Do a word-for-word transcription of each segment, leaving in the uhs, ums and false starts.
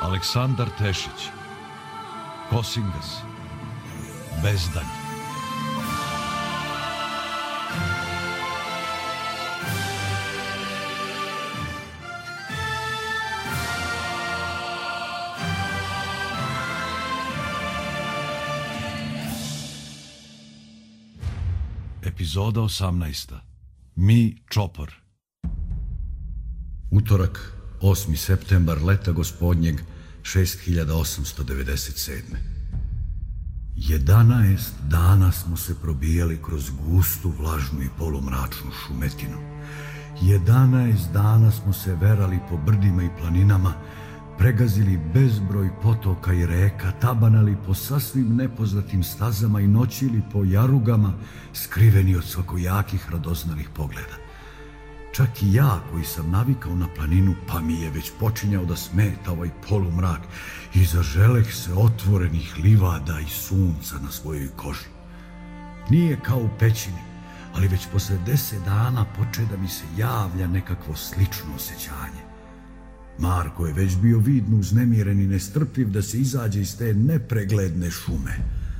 Aleksandar Tešić, Kosingas, Bezdanj. Epizoda osamnaesta. Mi Čopor. Utorak, osmi septembar leta gospodnjeg šest hiljada osamsto devedeset sedme. Jedanaest dana smo se probijali kroz gustu, vlažnu i polumračnu šumetinu. Jedanaest dana smo se verali po brdima i planinama, pregazili bezbroj potoka i reka, tabanali po sasvim nepoznatim stazama i noćili po jarugama, skriveni od svakojakih radoznalih pogleda. Čak i ja, koji sam navikao na planinu, pa mi je već počinjao da smeta ovaj polumrak i zaželeh se otvorenih livada i sunca na svojoj koži. Nije kao u pećini, ali već posle deset dana poče da mi se javlja nekakvo slično osjećanje. Marko je već bio vidno uznemiren i nestrpljiv da se izađe iz te nepregledne šume.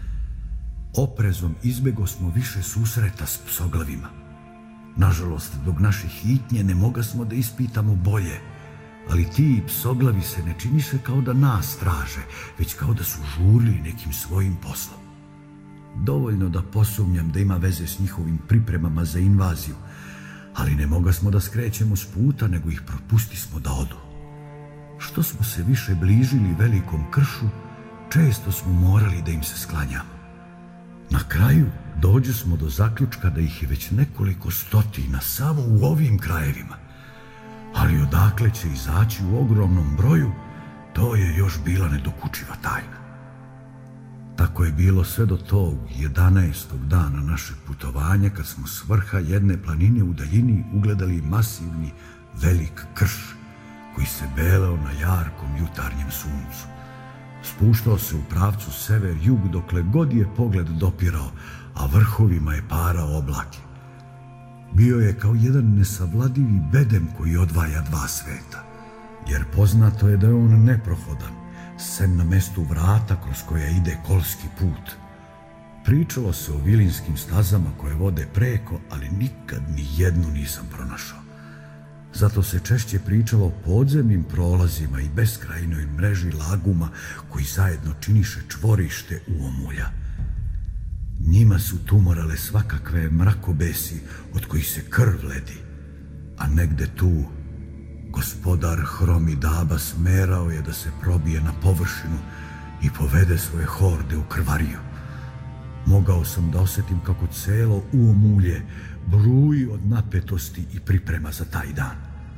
Oprezom izbego smo više susreta s psoglavima. Nažalost, dok naše hitnje ne moga smo da ispitamo bolje, ali ti psoglavi se ne činiše kao da nas traže, već kao da su žurili nekim svojim poslom. Dovoljno da posumnjam da ima veze s njihovim pripremama za invaziju, ali ne moga smo da skrećemo s puta, nego ih propustismo da odu. Što smo se više bližili velikom kršu, često smo morali da im se sklanjamo. Na kraju dođe smo do zaključka da ih je već nekoliko stotina samo u ovim krajevima, ali odakle će izaći u ogromnom broju, to je još bila nedokučiva tajna. Tako je bilo sve do tog jedanaestog dana našeg putovanja, kad smo s vrha jedne planine u daljini ugledali masivni velik krš koji se beleo na jarkom jutarnjem suncu. Spuštao se u pravcu sever-jug dokle god je pogled dopirao, a vrhovima je parao oblake. Bio je kao jedan nesavladivi bedem koji odvaja dva sveta, jer poznato je da je on neprohodan, sem na mestu vrata kroz koja ide kolski put. Pričalo se o vilinskim stazama koje vode preko, ali nikad ni jednu nisam pronašao. Zato se češće pričalo o podzemnim prolazima i beskrajnoj mreži laguma koji zajedno činiše čvorište uomulja. Njima su tumorale svakakve mrakobesi od kojih se krv ledi, a negde tu gospodar Hromidaba smerao je da se probije na površinu i povede svoje horde u krvariju. Mogao sam da osjetim kako celo uomulje bruji od napetosti i priprema za taj dan.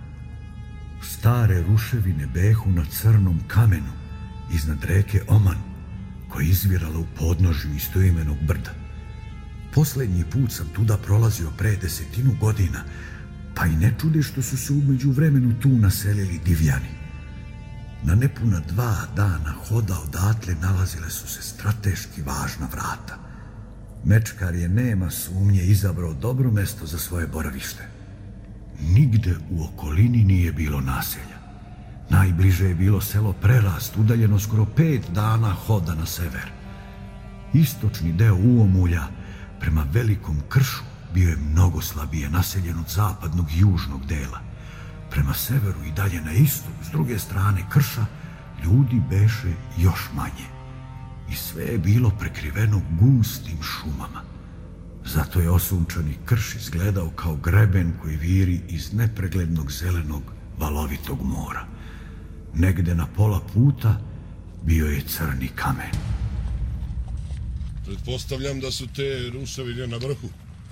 Stare ruševine behu na crnom kamenu iznad reke Oman, koja je izvirala u podnožju istoimenog brda. Poslednji put sam tuda prolazio pre desetinu godina, pa i ne čude što su se umeđu vremenu tu naselili divljani. Na nepuna dva dana hoda odatle nalazile su se strateški važna vrata. Mečkar je, nema sumnje, izabrao dobro mesto za svoje boravište. Nigde u okolini nije bilo naselja. Najbliže je bilo selo Prerast, udaljeno skoro pet dana hoda na sever. Istočni deo uomulja prema velikom kršu bio je mnogo slabije naseljen od zapadnog i južnog dela. Prema severu i dalje na istok, s druge strane krša, ljudi beše još manje. I sve je bilo prekriveno gustim šumama. Zato je osunčani krš izgledao kao greben koji viri iz nepreglednog zelenog valovitog mora. Negde na pola puta bio je crni kamen. Pretpostavljam da su te ruševine na vrhu.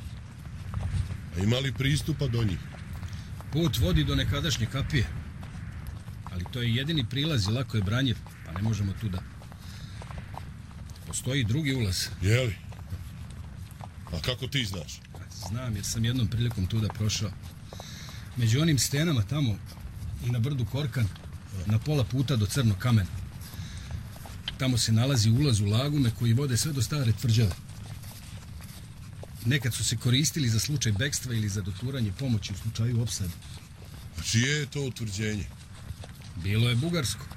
A ima li pristupa do njih? Put vodi do nekadašnje kapije. Ali to je jedini prilaz i lako je branjiv, pa ne možemo tuda. Postoji drugi ulaz. Jeli? A kako ti znaš? Znam, jer sam jednom prilikom tuda prošao. Među onim stenama tamo i na brdu Korkan, na pola puta do crnog kamena. Tamo se nalazi ulaz u lagume koji vode sve do stare tvrđave. Nekad su se koristili za slučaj bekstva ili za doturanje pomoći u slučaju opsade. A čije je to utvrđenje? Bilo je bugarsko.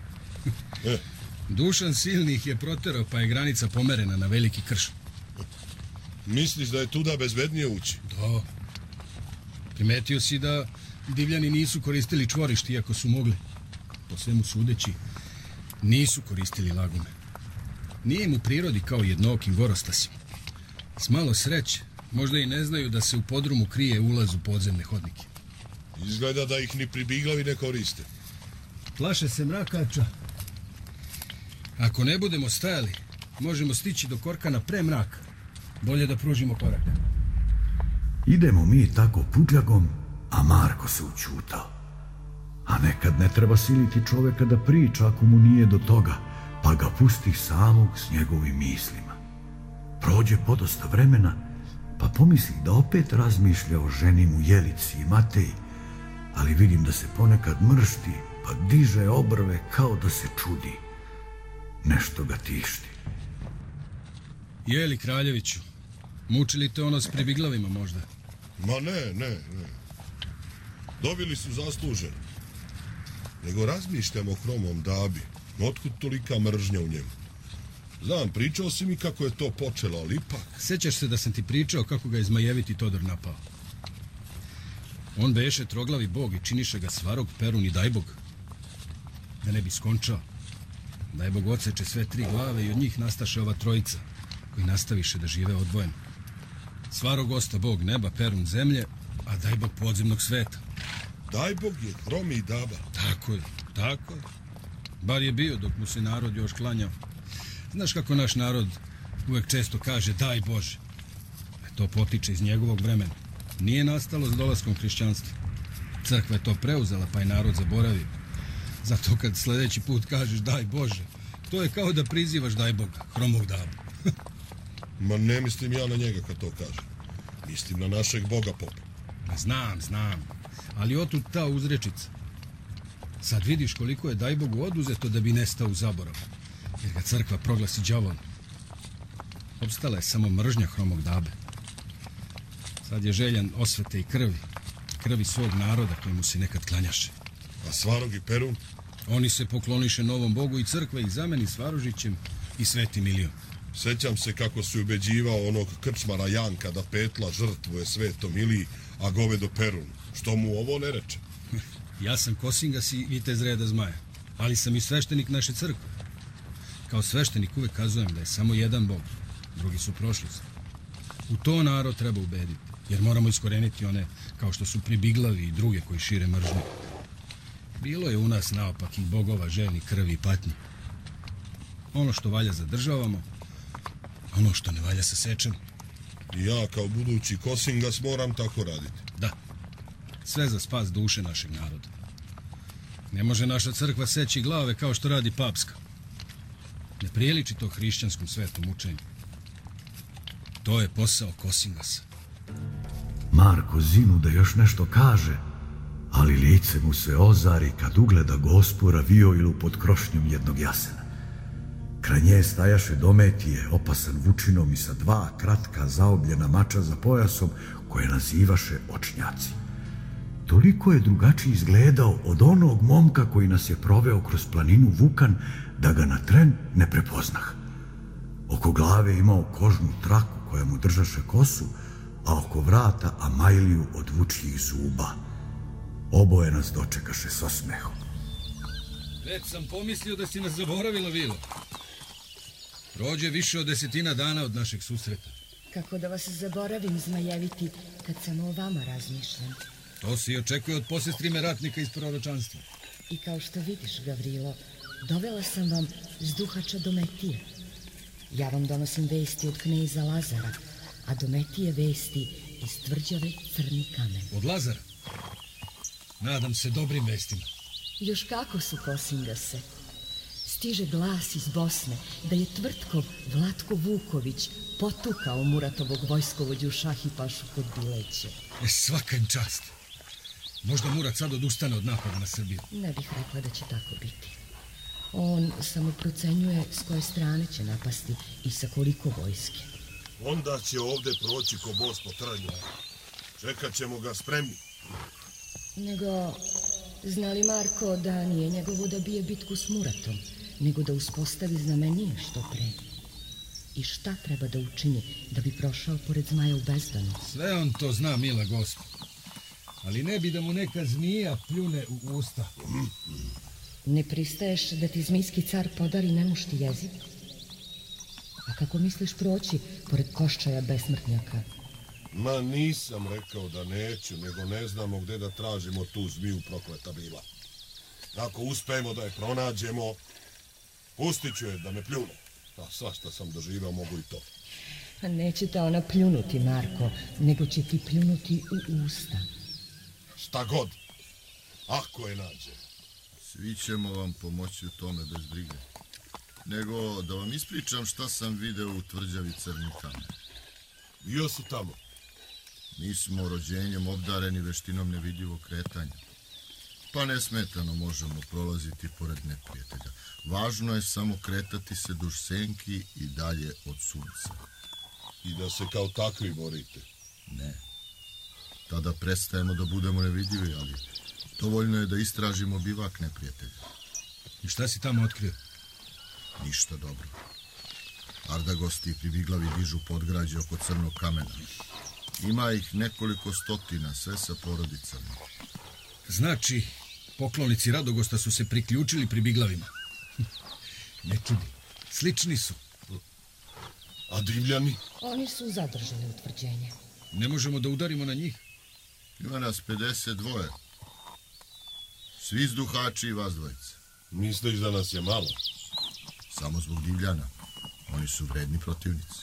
E. Dušan Silni ih je proterao, pa je granica pomerena na Veliki Krš. Misliš da je tuda bezbednije ući? Da. Primetio si da divljani nisu koristili čvorište, iako su mogli. Po svemu sudeći, nisu koristili lagume. Nije im u prirodi kao jednookim gorostasima. S malo sreće, možda i ne znaju da se u podrumu krije ulaz u podzemne hodnike. Izgleda da ih ni pribiglavi ne koriste. Plaše se mrakača. Ako ne budemo stajali, možemo stići do Korkana pre mraka. Bolje da pružimo korak. Idemo mi tako puđagom, a Marko se učutao. A nekad ne treba siliti čoveka da priča ako mu nije do toga, pa ga pusti samog s njegovim mislima. Prođe podosta vremena, pa pomisli da opet razmišlja o ženi mu Jelici i Mateji, ali vidim da se ponekad mršti, pa diže obrve kao da se čudi. Nešto ga tišti. Jeli, Kraljeviću, mučili te ono s pribiglavima možda? Ma ne, ne, ne. Dobili su zasluženo. Nego razmišljam o Hromom Dabi. Otkud tolika mržnja u njemu? Znam, pričao si mi kako je to počelo, ali ipak... Sjećaš se da sam ti pričao kako ga je zmajeviti Todor napao? On beše troglavi bog i činiše ga Svarog, Perun i Dajbog. Da ne bi skončao. Dajbog odseče sve tri glave i od njih nastaše ova trojica, koji nastaviše da žive odvojeno. Svarog osta bog neba, Perun zemlje, a Dajbog podzemnog sveta. Dajbog je Hromi i Daba. Tako je, tako je. Bar je bio dok mu se narod još klanjao. Znaš kako naš narod uvek često kaže daj Bože. E to potiče iz njegovog vremena. Nije nastalo s dolaskom hrišćanstva. Crkva je to preuzela, pa je narod zaboravio. Zato kad sledeći put kažeš daj Bože, to je kao da prizivaš daj Boga, Hromog Dabu. Ma ne mislim ja na njega kad to kažem. Mislim na našeg Boga popa. Ma znam, znam. Ali otud ta uzrečica. Sad vidiš koliko je Dajbogu oduzeto da bi nestao u zaborav. Jer ga crkva proglasi đavolom. Opstala je samo mržnja Hromog Dabe. Sad je željan osvete i krvi. Krvi svog naroda kojemu se nekad klanjaše. A Svarog i Perun? Oni se pokloniše novom Bogu i crkva ih zameni Svarožićem i Svetim Ilijom. Sećam se kako se ubeđivao onog krčmara Janka da petla žrtvuje Svetom Iliji, a govedo Perun. Što mu ovo ne reče? Ja sam Kosingas i vitez reda zmaja, ali sam i sveštenik naše crkve. Kao sveštenik uvek kazujem da je samo jedan Bog, drugi su prošlost. U to narod treba ubediti, jer moramo iskoreniti one kao što su pribiglavi i druge koji šire mržnju. Bilo je u nas naopakih bogova željni krvi i patnji. Ono što valja zadržavamo, ono što ne valja sasečemo. I ja kao budući Kosingas moram tako raditi. Da, sve za spas duše našeg naroda. Ne može naša crkva seći glave kao što radi papska. Ne prijeliči to hrišćanskom svetom učenju. To je posao Kosingasa. Marko zinu da još nešto kaže, ali lice mu se ozari kad ugleda Gospura Vioilu pod krošnjom jednog jasena. Kraj nje stajaše Dometije, opasan vučinom i sa dva kratka zaobljena mača za pojasom, koje nazivaše očnjaci. Toliko je drugačiji izgledao od onog momka koji nas je proveo kroz planinu Vukan, da ga na tren ne prepoznah. Oko glave imao kožnu traku koja mu držaše kosu, a oko vrata amajliju od vučjih zuba. Oboje nas dočekaše s osmehom. Već sam pomislio da si nas zaboravila, Vilo. Prođe više od desetina dana od našeg susreta. Kako da vas zaboravim, zmajeviti, kad samo o vama razmišljam. To se i očekuje od posestrime ratnika iz proročanstva. I kao što vidiš, Gavrilo, dovela sam vam s duhača Dometije. Ja vam donosim vesti od kneza Lazara, a Dometije vesti iz tvrđave Crni kamen. Od Lazara? Nadam se dobrim vestima. Još kako su, Kosingase. Stiže glas iz Bosne da je tvrtkov Vlatko Vuković potukao Muratovog vojskovođu Šahipašu kod Bileće. E, svaka im čast. Možda Murat sad odustane od napada na Srbiju. Ne bih rekla da će tako biti. On samo procenjuje s koje strane će napasti i sa koliko vojske. Onda će ovde proći ko bos po trnju. Čekat ćemo ga spremni. Nego, zna li Marko da nije njegovo da bije bitku s Muratom? nego da uspostavi znamenje što pre. I šta treba da učini da bi prošao pored zmaja u bezdanu? Sve on to zna, mila gospo. Ali ne bi da mu neka zmija pljune u usta. Ne pristaješ da ti zmijski car podari nemušti jezik? A kako misliš proći pored koščaja besmrtnjaka? Ma nisam rekao da neću, nego ne znamo gde da tražimo tu zmiju prokleta bila. Ako uspemo da je pronađemo, pustit ću je da me pljune. A svašta sam doživao, mogu i to. A neće te ona pljunuti, Marko, nego će ti pljunuti u usta. Šta god, ako je nađe. Svi ćemo vam pomoći u tome bez brige. Nego da vam ispričam šta sam video u tvrđavi Crni kamen. Bio si tamo. Mi smo rođenjem obdareni veštinom nevidljivog kretanja. Pa nesmetano možemo prolaziti pored neprijatelja. Važno je samo kretati se duž senki i dalje od sunca. I da se kao takvi borite. Ne. Tada prestajemo da budemo nevidljivi, ali dovoljno je da istražimo bivak neprijatelja. I šta si tamo otkrio? Ništa dobro. Ardagosti i pribiglavi dižu podgrađe oko Crnog kamena. Ima ih nekoliko stotina, sve sa porodicama. Znači, poklonici Radogosta su se priključili pribiglavima. Ne čudi. Slični su. A divljani? Oni su zadržali utvrđenje. Ne možemo da udarimo na njih. Ima nas pedeset dvoje. Svi zduhači i vas dvojice. Misliš da nas je malo? Samo zbog divljana. Oni su vredni protivnici.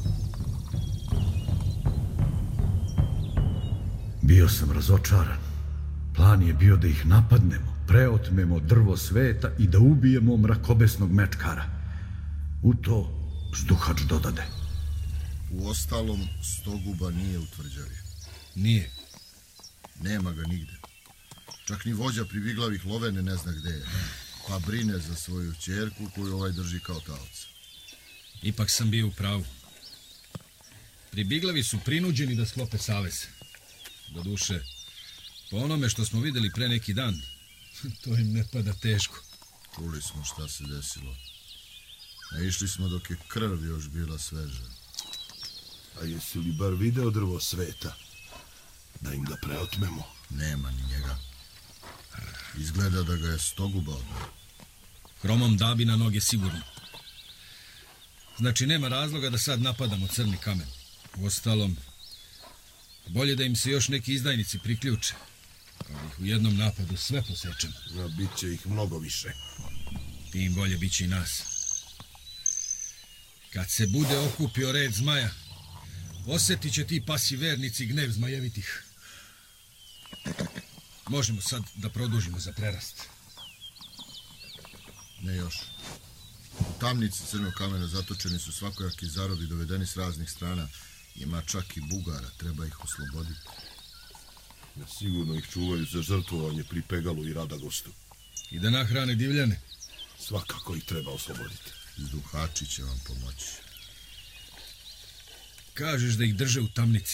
Bio sam razočaran. Plan je bio da ih napadnemo, preotmemo drvo sveta i da ubijemo mrakobesnog mečkara. U to zduhač dodade. U ostalom, Stoguba nije u tvrđavi. Nije. Nema ga nigde. Čak ni vođa pribiglavih Lovene ne zna gde je. Pa brine za svoju ćerku koju ovaj drži kao taoca. Ipak sam bio u pravu. Pribiglavi su prinuđeni da sklope savez. Doduše, po onome što smo videli pre neki dan, to im ne pada teško. Čuli smo šta se desilo. Naišli smo dok je krv još bila sveža. A jesi li bar video drvo sveta? Da im ga preotmemo? Nema ni njega. Izgleda da ga je Stoguba odneo. Hromom dabi na noge sigurno. Znači, nema razloga da sad napadamo Crni kamen. Uostalom, bolje da im se još neki izdajnici priključe. Pa ih u jednom napadu sve posečemo. A bit će ih mnogo više. Tim bolje bit će i nas. Kad se bude okupio red zmaja, osjetit će ti pasi vernici gnev zmajevitih. Možemo sad da produžimo za prerast. Ne još. U tamnici Crnog kamena zatočeni su svakojaki zarobi dovedeni s raznih strana. Ima čak i Bugara, treba ih osloboditi. Sigurno ih čuvaju za žrtvovanje pri Pegalu i Radagostu. I da nahrane divljane. Svakako ih treba osloboditi. Zduhači će vam pomoći. Kažeš da ih drže u tamnici.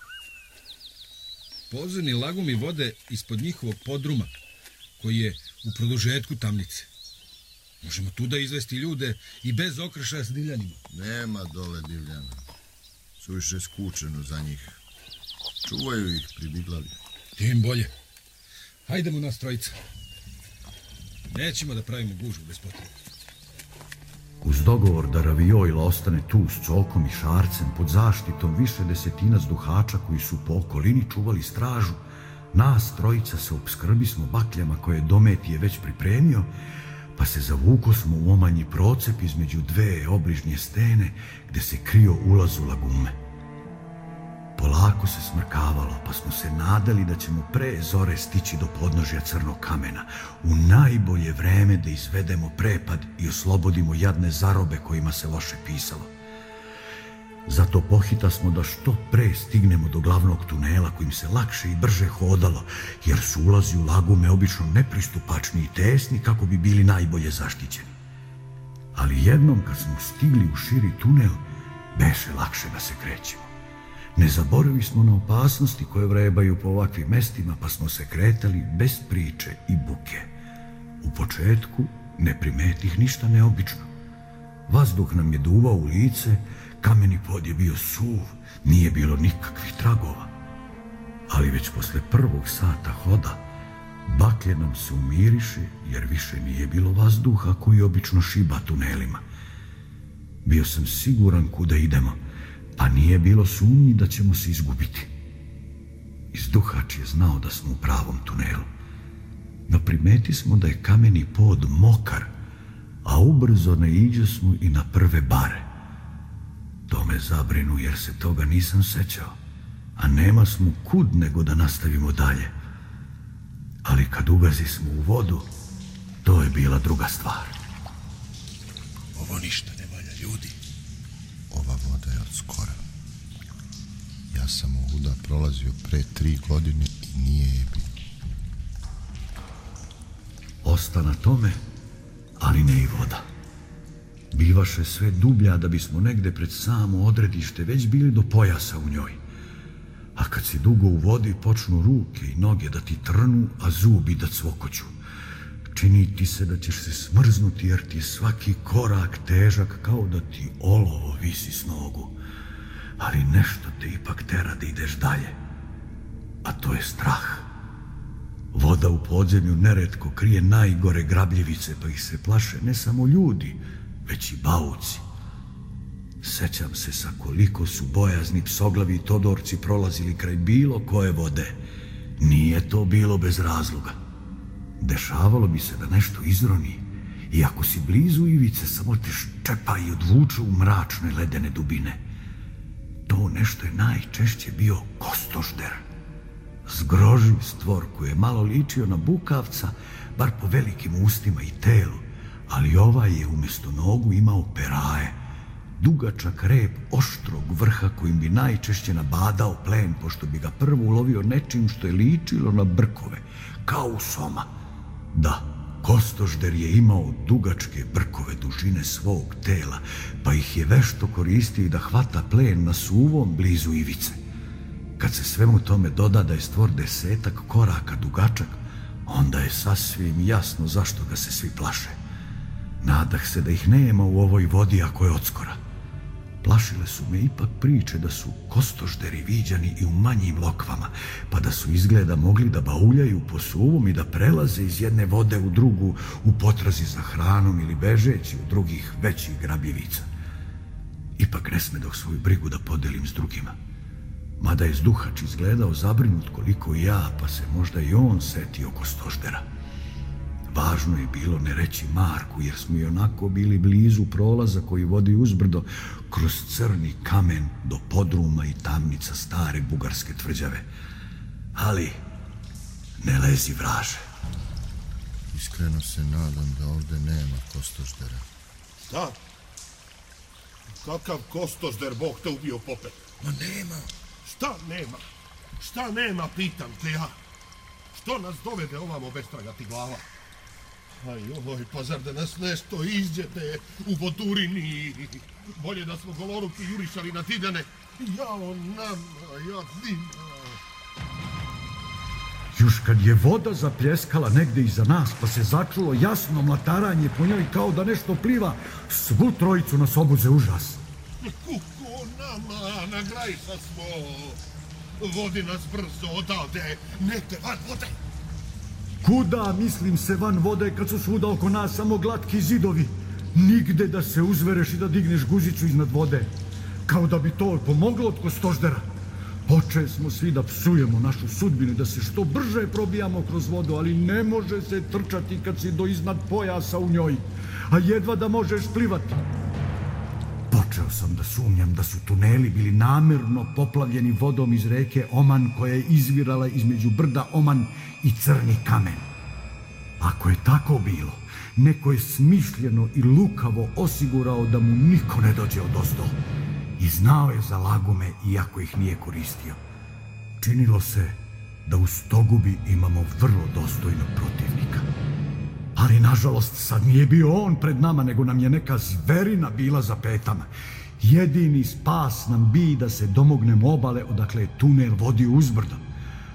Podzemni lagumi vode ispod njihovog podruma, koji je u produžetku tamnice. Možemo tu da izvesti ljude i bez okršaja s divljanima. Nema dole divljana. Suviše skučeno za njih. Čuvaju ih pribiglavi. Tim bolje. Hajdemo nas trojica. Nećemo da pravimo gužvu bez potrebe. Uz dogovor da Raviojla ostane tu s Cokom i Šarcem pod zaštitom više desetina zduhača koji su po okolini čuvali stražu, nas trojica se opskrbismo bakljama koje je Dometije već pripremio, pa se zavuko smo u omanji procep između dve obližnje stene gde se krio ulaz u lagume. Polako se smrkavalo, pa smo se nadali da ćemo pre zore stići do podnožja Crnog kamena, u najbolje vreme da izvedemo prepad i oslobodimo jadne zarobe kojima se loše pisalo. Zato pohita smo da što pre stignemo do glavnog tunela kojim se lakše i brže hodalo, jer su ulazi u lagume obično nepristupačni i tesni kako bi bili najbolje zaštićeni. Ali jednom kad smo stigli u širi tunel, beše lakše da se krećemo. Ne zaboravili smo na opasnosti koje vrebaju po ovakvim mestima, pa smo se kretali bez priče i buke. U početku ne primetih ništa neobično. Vazduh nam je duvao u lice, kameni pod je bio suv, nije bilo nikakvih tragova. Ali već posle prvog sata hoda, baklje nam se umiriše, jer više nije bilo vazduha koji obično šiba tunelima. Bio sam siguran kuda idemo, pa nije bilo sumnji da ćemo se izgubiti. Izduhač je znao da smo u pravom tunelu. No primeti smo da je kameni pod mokar, a ubrzo naiđe smo i na prve bare. To me zabrinu jer se toga nisam sećao, a nema smo kud nego da nastavimo dalje. Ali kad ugazi smo u vodu, to je bila druga stvar. Ovo ništa ne valja, ljudi. Ova voda je od skora. Ja sam ovuda prolazio pre tri godine i nije je bilo. Osta na tome, ali ne i voda. Bivaše sve dublja da bismo negde pred samo odredište već bili do pojasa u njoj. A kad si dugo u vodi, počnu ruke i noge da ti trnu, a zubi da cvokoću. Čini ti se da ćeš se smrznuti jer ti je svaki korak težak kao da ti olovo visi s nogu. Ali nešto te ipak tera da ideš dalje. A to je strah. Voda u podzemlju neretko krije najgore grabljivice, pa ih se plaše ne samo ljudi, već i bauci. Sećam se sa koliko su bojazni psoglavi i todorci prolazili kraj bilo koje vode. Nije to bilo bez razloga. Dešavalo bi se da nešto izroni i ako si blizu ivice samo te ščepa i odvuče u mračne ledene dubine. To nešto je najčešće bio kostožder. Zgroživ stvor koji je malo ličio na bukavca, bar po velikim ustima i telu, ali ovaj je umjesto nogu imao peraje, dugačak rep oštrog vrha kojim bi najčešće nabadao plen, pošto bi ga prvo ulovio nečim što je ličilo na brkove, kao soma. Da, kostožder je imao dugačke brkove dužine svog tela, pa ih je vešto koristio da hvata plen na suvom blizu ivice. Kad se svemu tome doda da je stvor desetak koraka dugačak, onda je sasvim jasno zašto ga se svi plaše. Nadah se da ih nema u ovoj vodi ako je odskora. Plašile su me ipak priče da su kostožderi viđani i u manjim lokvama, pa da su izgleda mogli da bauljaju po suvom i da prelaze iz jedne vode u drugu u potrazi za hranom ili bežeći od drugih većih grabljivica. Ipak ne smedoh svoju brigu da podelim s drugima. Mada je Zduhač izgledao zabrinut koliko i ja, pa se možda i on setio kostoždera. Važno je bilo ne reći Marku, jer smo i onako bili blizu prolaza koji vodi uzbrdo kroz crni kamen do podruma i tamnica stare bugarske tvrđave. Ali ne lezi, vraže. Iskreno se nadam da ovde nema kostoždera. Šta? Kakav kostožder, Bog te ubio popet? Ma nema. Šta nema? Šta nema, pitam te ja. Što nas dovede ovamo bez traga ti glava? Aj, oj, pa zar da nas nešto izđete u Vodurini? Bolje da smo goloruki jurišali na Tidane. Jao nama, ja zima. Još kad je voda zapljeskala negde iza nas, pa se začulo jasno mlataranje po njoj kao da nešto pliva, svu trojicu nas obuze užas. Kuko nama, na grajsa smo. Vodi nas brzo odavde, nete van vode. Kuda, mislim se, van vode kad su svuda oko nas samo glatki zidovi. Nigde da se uzvereš i da digneš guzicu iznad vode. Kao da bi to pomoglo od kostoždera. Poče smo svi da psujemo našu sudbinu, da se što brže probijamo kroz vodu, ali ne može se trčati kad si do iznad pojasa u njoj, a jedva da možeš plivati. Počeo sam da sumnjam da su tuneli bili namerno poplavljeni vodom iz reke Oman koja je izvirala između brda Oman i Crni kamen. Ako je tako bilo, neko je smišljeno i lukavo osigurao da mu niko ne dođe odozdo. I znao je za lagume iako ih nije koristio. Činilo se da u Stogubi imamo vrlo dostojnog protivnika. Ali, nažalost, sad nije bio on pred nama, nego nam je neka zverina bila za petama. Jedini spas nam bi da se domognemo obale odakle je tunel vodio uzbrdo.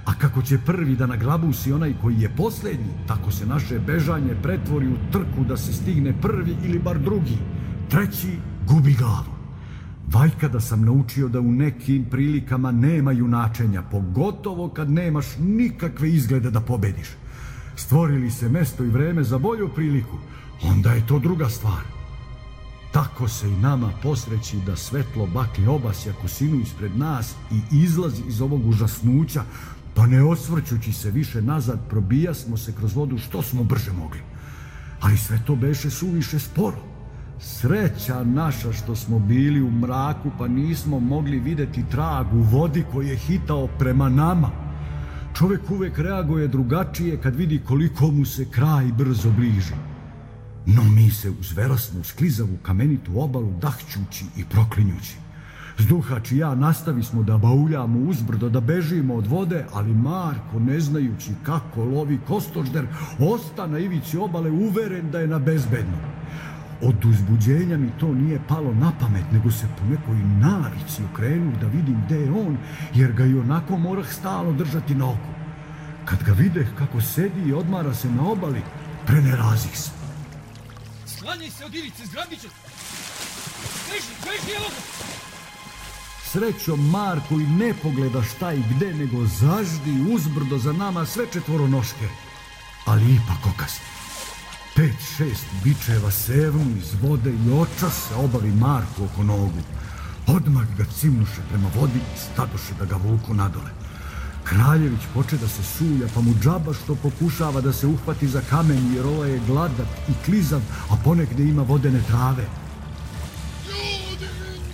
A kako će prvi da naglabusi onaj koji je posljednji, tako se naše bežanje pretvori u trku da se stigne prvi ili bar drugi. Treći gubi glavu. Vajkada sam naučio da u nekim prilikama nema junačenja, pogotovo kad nemaš nikakve izglede da pobediš. Stvorili se mesto i vreme za bolju priliku, onda je to druga stvar. Tako se i nama posreći da svetlo baklje obasja kosinu ispred nas i izlazi iz ovog užasnuća, pa ne osvrćući se više nazad, probijasmo se kroz vodu što smo brže mogli. Ali sve to beše suviše sporo. Sreća naša što smo bili u mraku, pa nismo mogli vidjeti trag u vodi koji je hitao prema nama. Čovjek uvek reaguje drugačije kad vidi koliko mu se kraj brzo bliži. No mi se uzverasmo u sklizavu kamenitu obalu dahćući i proklinjući. Zduhač i ja nastavi smo da bauljamo uzbrdo, da bežimo od vode, ali Marko, ne znajući kako lovi kostožder, osta na ivici obale uveren da je na bezbednom. Od uzbuđenja mi to nije palo na pamet, nego se po nekoj navici okrenuo da vidim gde je on, jer ga i onako morah stalno držati na oku. Kad ga videh kako sedi i odmara se na obali, prenerazih se. Sklanjaj se od ivice, zgrabit će! Beži, beži, evo ga! Srećom Marko i ne pogleda šta i gde, nego zaždi uzbrdo za nama sve četvoronoške. Ali ipak okasni. Pet, šest bičeva sevnu iz vode i oča se obavi Marku oko nogu. Odmah ga cimnuše prema vodi i stadoše da ga vuku nadole. Kraljević poče da se sulja, pa mu džaba što pokušava da se uhvati za kamen, jer ovaj je gladak i klizav, a ponegde ima vodene trave. Ljudi!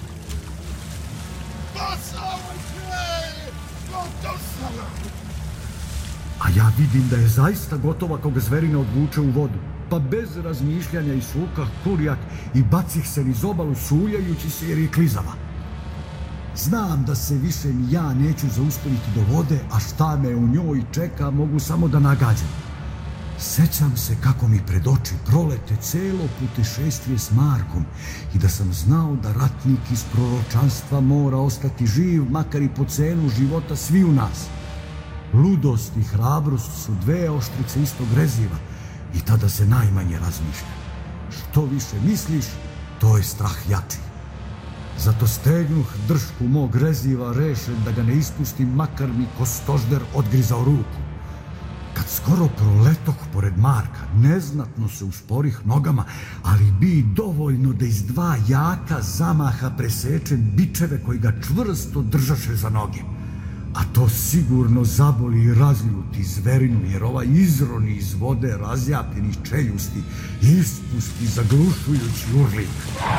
Spasavajte! Gotov sam! A ja vidim da je zaista gotova ako ga zverina odvuče u vodu. Pa bez razmišljanja i sukah kurjak i bacih se niz obalu suljajući se jer je klizava. Znam da se više ni ja neću zaustaviti do vode, a šta me u njoj čeka mogu samo da nagađam. Sećam se kako mi pred oči prolete celo putešestvije s Markom i da sam znao da ratnik iz proročanstva mora ostati živ, makar i po cenu života svi u nas. Ludost i hrabrost su dve oštrice istog reziva i tada se najmanje razmišlja. Što više misliš, to je strah jači. Zato stegnuh držku mog reziva rešen da ga ne ispustim, makar mi kostožder odgrizao ruku. Kad skoro proletoh pored Marka, neznatno se usporih nogama, ali bi dovoljno da iz dva jaka zamaha presečem bičeve koji ga čvrsto držaše za noge. A to sigurno zaboli i razljuti zverinu, jer ovaj izroni iz vode razjapljenih čeljusti ispusti zaglušujući urlik.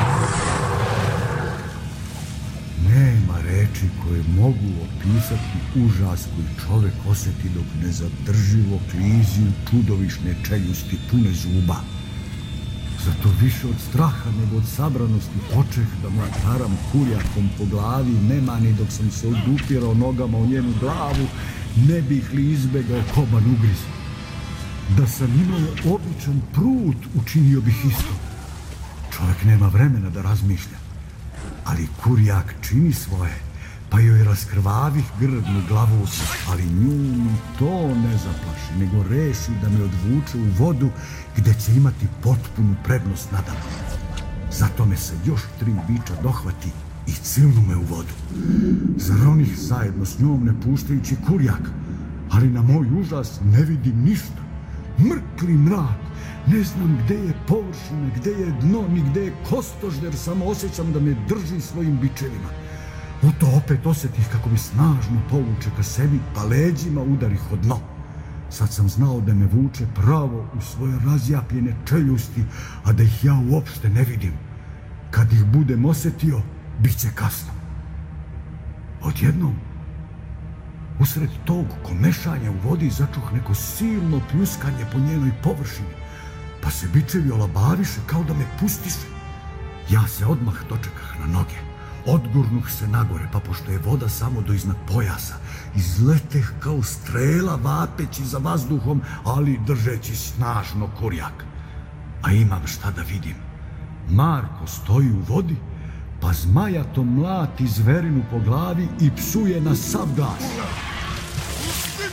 Nema reči koje mogu opisati užas koji čovek osjeti dok nezadrživo klizi u čudovišne čeljusti pune zuba. Zato više od straha nego od sabranosti počeh da mu taram kurjakom po glavi, nema ni dok sam se odupirao nogama o njenu glavu, ne bih li izbegao koban ugriz. Da sam imao običan prut, učinio bih isto. Čovjek nema vremena da razmišlja, ali kurjak čini svoje, pa joj raskrvavih grdnu glavu, ali nju ni to ne zaplaši, nego reši da me odvuče u vodu gde će imati potpunu prednost nadam. Zato me se još tri biča dohvati i cilnu me u vodu. Zaronih zajedno s njom ne puštajući kurjak, ali na moj užas ne vidim ništa. Mrkli mrak, ne znam gde je površina, gde je dno, ni gde je kostožder, samo osjećam da me drži svojim bičevima. U to opet osjetih kako mi snažno povuče ka sebi, pa leđima udarih o dno. Sad sam znao da me vuče pravo u svoje razjapljene čeljusti, a da ih ja uopšte ne vidim. Kad ih budem osjetio, bit će kasno. Odjednom, usred tog komešanja u vodi začuh neko silno pljuskanje po njenoj površini, pa se bičevi olabariše kao da me pustiše. Ja se odmah dočekah na noge. Odgurnuh se nagore, pa pošto je voda samo do iznad pojasa, izleteh kao strela vapeći za vazduhom, ali držeći snažno kurjak. A imam šta da vidim. Marko stoji u vodi, pa zmajato mlati zverinu po glavi i psuje na sav glas. Pusti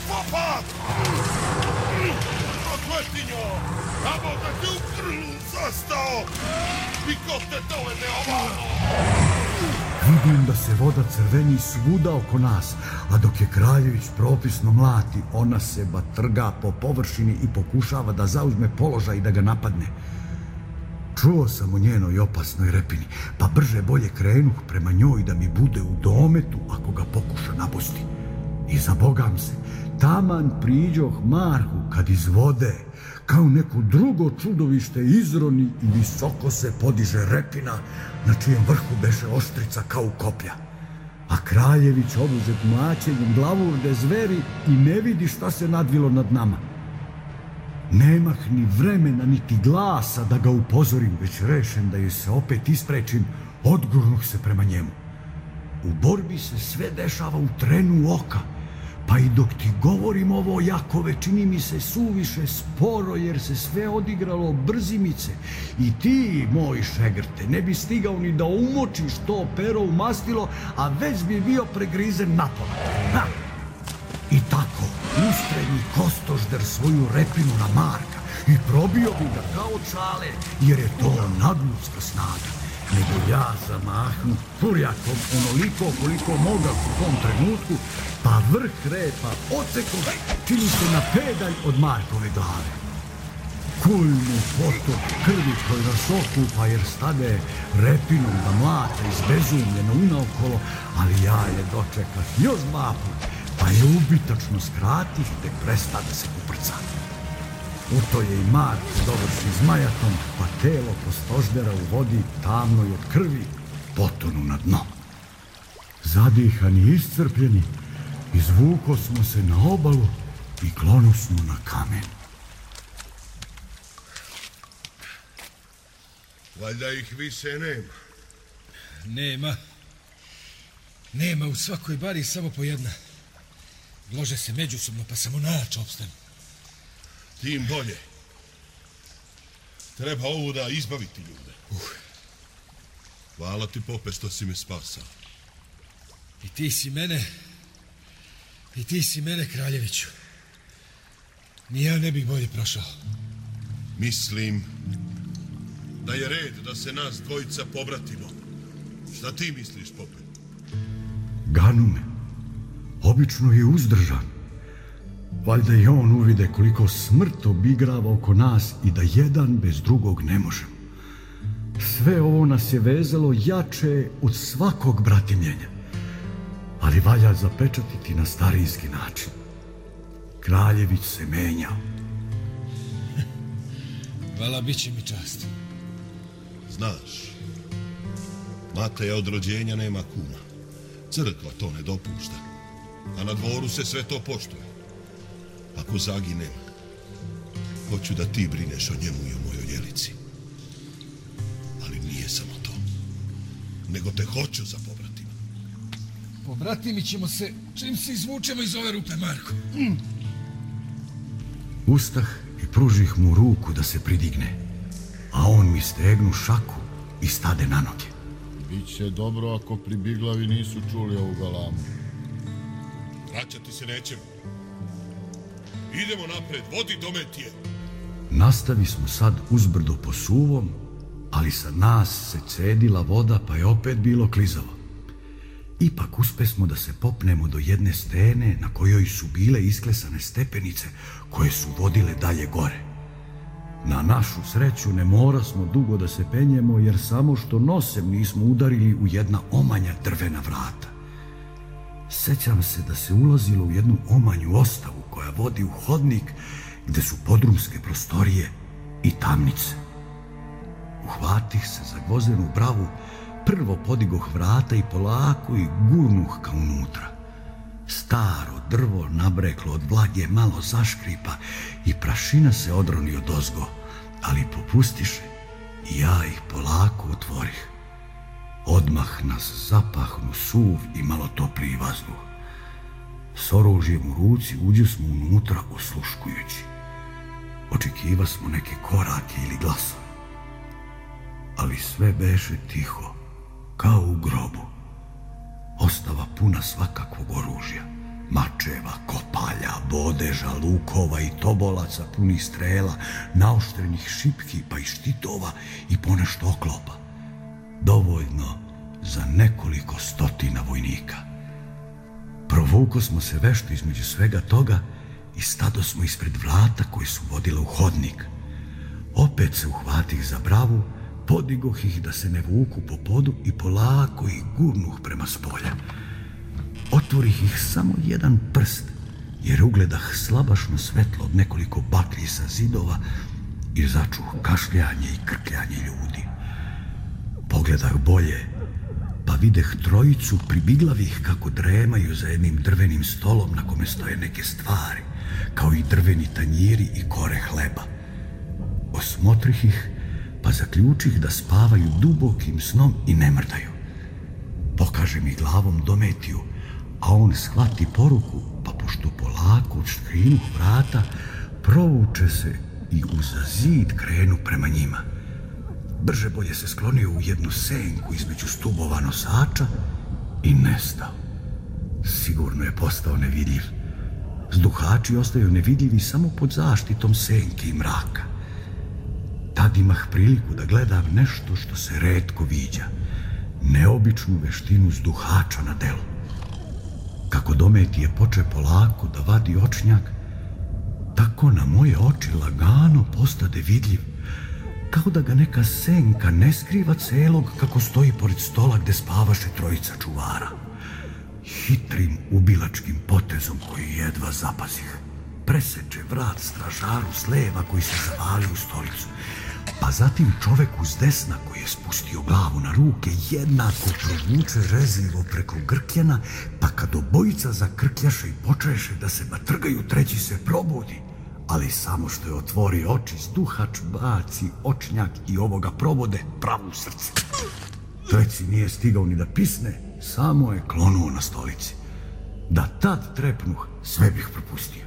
Evo da te u grlu zastao! Niko te dovede ovamo! Vidim da se voda crveni svuda oko nas, a dok je Kraljević propisno mlati, ona se batrga po površini i pokušava da zauzme položaj i da ga napadne. Čuo sam o njenoj opasnoj repini, pa brže bolje krenuh prema njoj da mi bude u dometu ako ga pokuša napusti. I zabogam se, taman priđoh Marku kad iz vode, kao neko drugo čudovište izroni i visoko se podiže repina, na čijem vrhu beše oštrica kao koplja. A Kraljević obuzet mlaćenjem glavurde zveri i ne vidi šta se nadvilo nad nama. Nemah ni vremena, niti glasa da ga upozorim, već rešen da joj se opet isprečim, odgurnuh se prema njemu. U borbi se sve dešava u trenu oka, pa i dok ti govorim ovo, Jakove, čini mi se suviše sporo, jer se sve odigralo brzimice i ti, moj šegrte, ne bi stigao ni da umočiš to pero u mastilo, a već bi bio pregrizen napola. Ha! I tako, ustrenji kostožder svoju repinu na Marka i probio bi ga kao čale, jer je to nadljudska snaga. Nego ja zamahnu turjakom onoliko koliko mogao u tom trenutku, pa vrh repa odsekao, čini se na pedalj od Markove glave. Kuljnu potok krvi koji nas okupa jer stade repinom da mlate izbezumljeno unaokolo, ali ja je dočekah još dva put, pa je ubitačno skratih te presta da se kuprca. U to je i Marko dovrši zmajatom, pa telo postoždera u vodi tamnoj od krvi potonu na dno. Zadihani i iscrpljeni, izvuko smo se na obalu i klonu smo na kamen. Valjda ih više nema. Nema. Nema u svakoj bari samo po jedna. Lože se međusobno, pa samo nač opstanu. Tim bolje. Treba ovuda izbaviti ljude. Uh. Hvala ti, pope, što si me spasao. I ti si mene, i ti si mene, Kraljeviću. Ni ja ne bih bolje prošao. Mislim da je red da se nas dvojica pobratimo. Šta ti misliš, pope? Ganume, obično je uzdržan. Valjda i on uvide koliko smrt obigrava oko nas i da jedan bez drugog ne možemo. Sve ovo nas je vezalo jače od svakog bratimljenja. Ali valja zapečatiti na starijski način. Kraljević se menjao. Hvala, bit će mi čast. Znaš, Mateja od rođenja nema kuma. Crkva to ne dopušta. A na dvoru se sve to poštuje. Ako zaginem, hoću da ti brineš o njemu i o mojoj Jelici. Ali nije samo to. Nego te hoću za pobratima. Pobratimi ćemo se čim se izvučemo iz ove rupe, Marko. Mm. Ustah i pružih mu ruku da se pridigne, a on mi stegnu šaku i stade na noge. Biće dobro ako pribiglavi nisu čuli ovu galamu. Vraćati se nećemo. Idemo napred, vodi Dometije. Nastavi smo sad uzbrdo po suvom, ali sa nas se cedila voda, pa je opet bilo klizavo. Ipak uspesmo da se popnemo do jedne stene na kojoj su bile isklesane stepenice koje su vodile dalje gore. Na našu sreću ne mora smo dugo da se penjemo, jer samo što nosem nismo udarili u jedna omanja drvena vrata. Sećam se da se ulazilo u jednu omanju ostavu koja vodi u hodnik gde su podrumske prostorije i tamnice. Uhvatih se za gvozdenu bravu, prvo podigoh vrata i polako i gurnuh ka unutra. Staro drvo nabreklo od vlage malo zaškripa i prašina se odroni odozgo, ali popustiše i ja ih polako otvorih. Odmah nas zapahnu suv i malo topliji vazduh. S oružjem u ruci uđe smo unutra osluškujući. Očekiva smo neke korake ili glasove. Ali sve beše tiho, kao u grobu. Ostava puna svakakvog oružja. Mačeva, kopalja, bodeža, lukova i tobolaca punih strela, naoštrenih šipki pa i štitova i ponešto oklopa. Dovoljno za nekoliko stotina vojnika. Provuko smo se vešto između svega toga i stado smo ispred vrata koje su vodile u hodnik. Opet se uhvatih za bravu, podigoh ih da se ne vuku po podu i polako ih gurnuh prema spolja. Otvorih ih samo jedan prst, jer ugledah slabašno svetlo od nekoliko baklji sa zidova i začuh kašljanje i krkljanje ljudi. Pogledah bolje, pa videh trojicu pribiglavih kako dremaju za jednim drvenim stolom na kome stoje neke stvari, kao i drveni tanjiri i kore hleba. Osmotrih ih, pa zaključih da spavaju dubokim snom i ne mrdaju. Pokaže mi glavom Dometiju, a on shvati poruku, pa pošto polako odškrinu vrata, provuče se i uza zid krenu prema njima. Brže bolje se sklonio u jednu senku između stubova nosača i nestao. Sigurno je postao nevidljiv. Zduhači ostaju nevidljivi samo pod zaštitom senke i mraka. Tad imah priliku da gledam nešto što se retko viđa, neobičnu veštinu zduhača na delu. Kako Dometije poče polako da vadi očnjak, tako na moje oči lagano postade vidljiv, kao da ga neka senka ne skriva celog kako stoji pored stola gde spavaše trojica čuvara. Hitrim ubilačkim potezom koji jedva zapazih, preseče vrat stražaru s leva koji se zavali u stolicu, pa zatim čoveku s desna koji je spustio glavu na ruke jednako provuče rezljivo preko grkljana, pa kad obojica zakrkljaše i počeše da se batrgaju, treći se probudi, ali samo što je otvori oči, zduhač baci očnjak i ovoga probode pravo u srce. Treći nije stigao ni da pisne, samo je klonuo na stolici. Da tad trepnuh, sve bih propustio.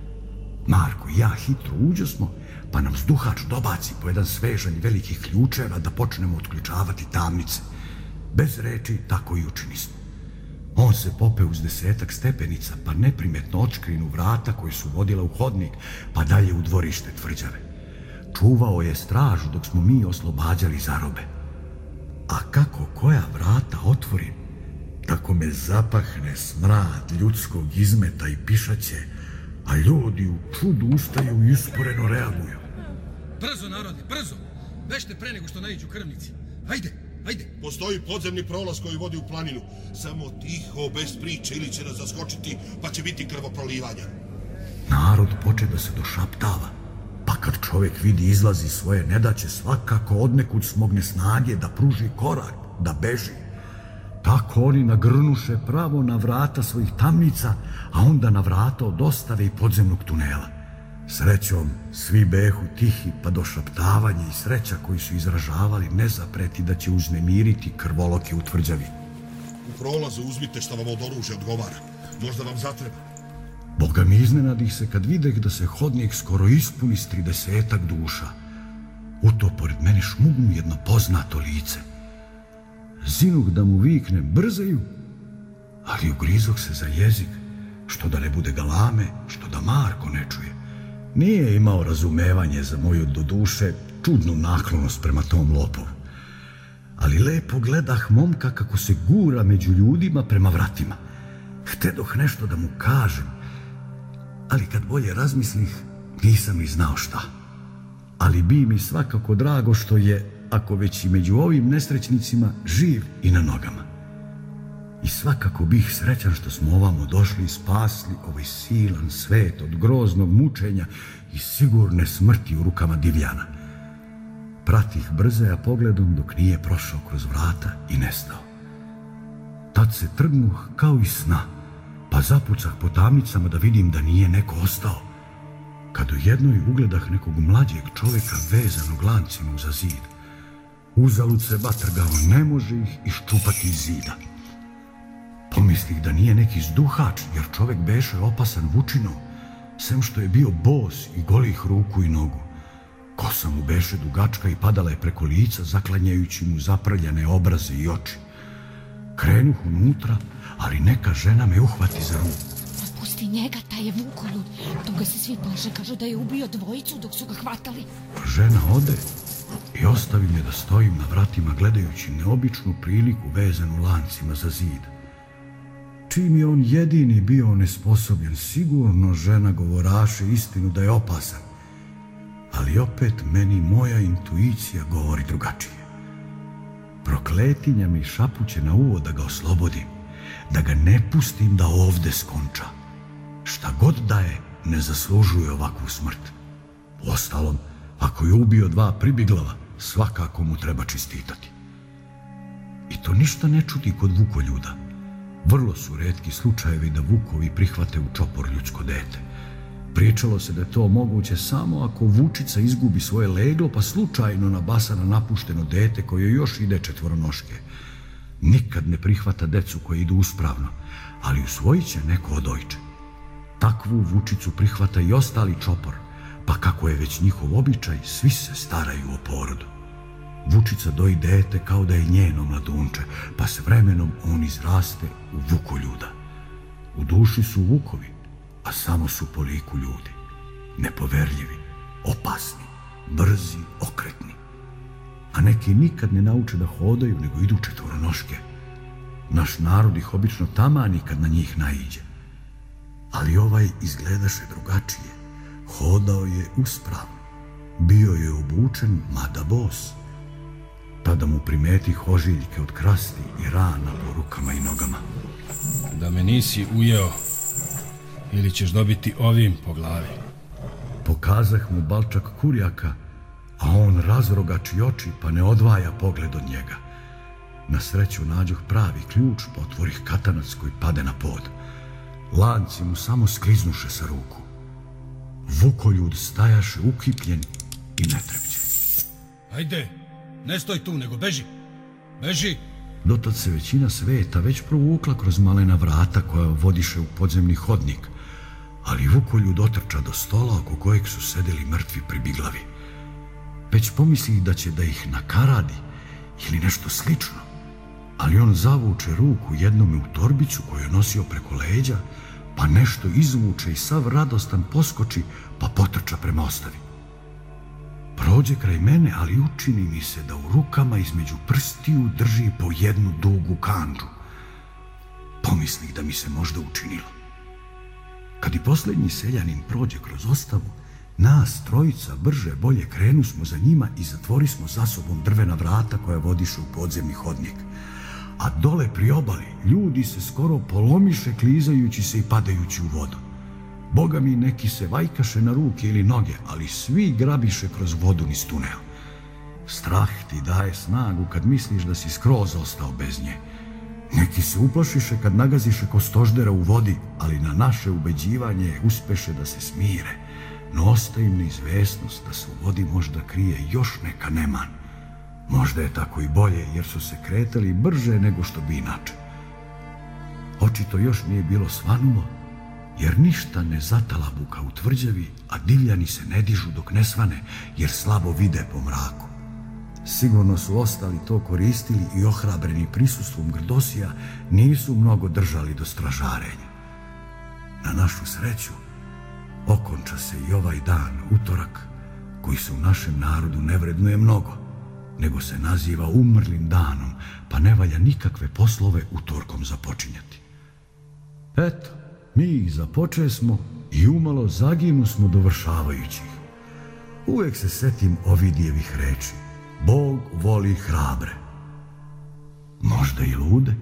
Marko i ja hitro uđosmo, pa nam zduhač dobaci po jedan svežanj velikih ključeva da počnemo otključavati tamnice. Bez reči tako i učinismo. On se pope uz desetak stepenica, pa neprimetno odškrinu vrata koje su vodila u hodnik, pa dalje u dvorište tvrđave. Čuvao je stražu dok smo mi oslobađali zarobe. A kako koja vrata otvorim, tako me zapahne smrad ljudskog izmeta i pišaće, a ljudi u čudu ustaju i usporeno reaguju. Brzo, narode, brzo! Bežte pre nego što naiđu krvnici. Ajde, ajde! Postoji podzemni prolaz koji vodi u planinu. Samo tiho, bez priče, ili će nas zaskočiti, pa će biti krvoprolivanja. Narod poče da se došaptava, pa kad čovek vidi izlazi svoje nedaće, svakako odnekud smogne snage da pruži korak, da beži. Tako oni nagrnuše pravo na vrata svojih tamnica, a onda na vrata od ostave i podzemnog tunela. Srećom, svi behu tihi, pa došaptavanje i sreća koji su izražavali ne zapreti da će uznemiriti krvoloke u tvrđavi. U prolazu uzmite šta vam od oružja odgovara. Možda vam zatreba. Boga mi iznenadih se kad videh da se hodnik skoro ispuni s tridesetak duša. U to pored mene šmugnu jedno poznato lice. Zinuh da mu viknem brzaju, ali ugrizoh se za jezik, što da ne bude galame, što da Marko ne čuje. Nije imao razumevanje za moju do duše čudnu naklonost prema tom lopovu. Ali lepo gledah momka kako se gura među ljudima prema vratima. Htedoh nešto da mu kažem, ali kad bolje razmislih, nisam ni znao šta. Ali bi mi svakako drago što je, ako već i među ovim nesrećnicima, živ i na nogama. I svakako bih srećan što smo ovamo došli i spasli ovaj silan svet od groznog mučenja i sigurne smrti u rukama divljana. Pratih brzeja pogledom dok nije prošao kroz vrata i nestao. Tad se trgnuh kao iz sna, pa zapucah po tamnicama da vidim da nije neko ostao. Kad u jednoj ugledah nekog mlađeg čoveka vezanog lancima uza zid. Uzalud se batrgao, ne može ih iščupati iz zida. Pomislih da nije neki zduhač, jer čovek beše opasan vučinom, sem što je bio bos i golih ruku i nogu. Kosa mu beše dugačka i padala je preko lica, zaklanjajući mu zaprljane obraze i oči. Krenuh unutra, ali neka žena me uhvati za ruku. pusti njega, taj je Vukoljub. Toga se svi plaše, kažu da je ubio dvojicu dok su ga hvatali. Žena ode i ostavi me da stojim na vratima gledajući neobičnu priliku vezanu lancima za zid. Čim je on jedini bio nesposobljen, sigurno žena govoraše istinu da je opasan. Ali opet meni moja intuicija govori drugačije. Prokletinja mi šapuće na uvo da ga oslobodim, da ga ne pustim da ovde skonča. Šta god da je, ne zaslužuje ovakvu smrt. Uostalom, ako je ubio dva pribiglava, svakako mu treba čestitati. I to ništa ne čudi kod Vukoljuda. Vrlo su retki slučajevi da Vukovi prihvate u čopor ljudsko dete. Pričalo se da je to moguće samo ako Vučica izgubi svoje leglo pa slučajno nabasa na napušteno dete koje još ide četvoronoške. Nikad ne prihvata decu koje idu uspravno, ali usvojit će neko od ojče. Takvu Vučicu prihvata i ostali čopor, pa kako je već njihov običaj, svi se staraju o porodu. Vučica doji dete kao da je njeno mladunče, pa s vremenom on izraste u Vukoljuda. U duši su Vukovi, a samo su po liku ljudi. Nepoverljivi, opasni, brzi, okretni. A neki nikad ne nauče da hodaju, nego idu četvoronoške. Naš narod ih obično tamani kad na njih naiđe. Ali ovaj izgledaše drugačije. Hodao je uspravno. Bio je obučen, mada bos. Tada mu primeti hožiljke od krasti i rana po rukama i nogama. Da me nisi ujeo, ili ćeš dobiti ovim po glavi. Pokazah mu balčak kurjaka, a on razrogači oči pa ne odvaja pogled od njega. Na sreću nađoh pravi ključ, pa otvorih katanac koji pade na pod. Lanci mu samo skliznuše sa ruku. Vukoljud stajaše ukipljen i ne trepće. Ajde, ne stoj tu, nego beži. Beži! Dotad se većina sveta već provukla kroz malena vrata koja vodiše u podzemni hodnik, ali Vukoljud otrča do stola oko kojeg su sedeli mrtvi pribiglavi. Već pomisli da će da ih nakaradi ili nešto slično, ali on zavuče ruku jednome u torbicu koju je nosio preko leđa, pa nešto izvuče i sav radostan poskoči, pa potrča prema ostavi. Prođe kraj mene, ali učini mi se da u rukama između prstiju drži po jednu dugu kandžu. Pomislih da mi se možda učinilo. Kad i posljednji seljanin prođe kroz ostavu, nas trojica brže bolje krenu smo za njima i zatvori smo za sobom drvena vrata koja vodiše u podzemni hodnik. A dole pri obali ljudi se skoro polomiše klizajući se i padajući u vodu. Boga mi, neki se vajkaše na ruke ili noge, ali svi grabiše kroz vodu niz tunel. Strah ti daje snagu kad misliš da si skroz ostao bez nje. Neki se uplašiše kad nagaziše kostoždera u vodi, ali na naše ubeđivanje uspeše da se smire. No ostaje im neizvesnost da se u vodi možda krije još neka neman. Možda je tako i bolje, jer su se kretali brže nego što bi inače. Očito još nije bilo svanulo, jer ništa ne zatalabuka u tvrđavi, a divljani se ne dižu dok ne svane, jer slabo vide po mraku. Sigurno su ostali to koristili i ohrabreni prisustvom Grdosija nisu mnogo držali do stražarenja. Na našu sreću, okonča se i ovaj dan, utorak, koji se u našem narodu ne vrednuje mnogo, nego se naziva umrlim danom, pa ne valja nikakve poslove utorkom započinjati. Eto, mi ih započesmo i umalo zaginu smo dovršavajući ih. Uvek se setim Ovidijevih reči. Bog voli hrabre. Možda i lude.